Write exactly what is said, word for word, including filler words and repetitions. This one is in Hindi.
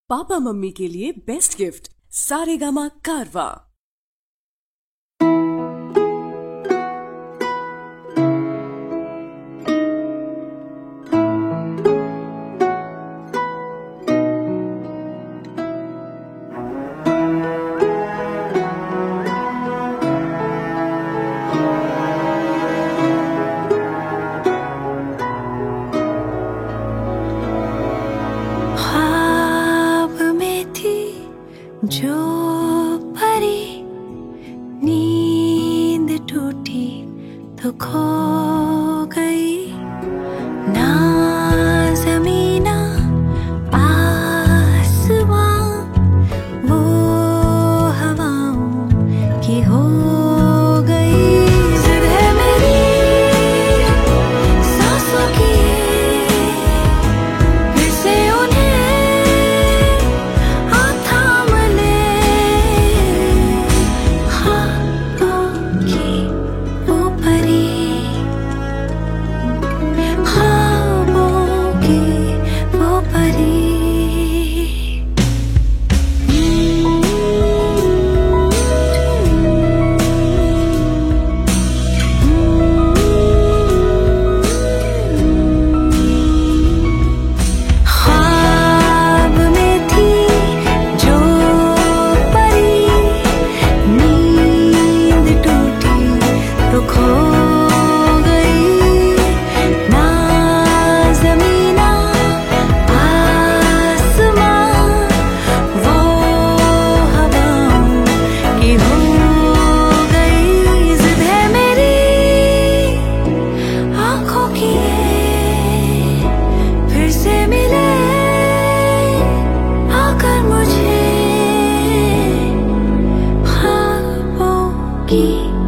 पापा मम्मी के लिए बेस्ट गिफ्ट सारेगामा कारवा। जो परी नींद टूटी तो खो गई, ना ज़मीना आसमां वो हवाओं की हो गई। ज़िद है मेरी सांसों की, फिर से उन्हें की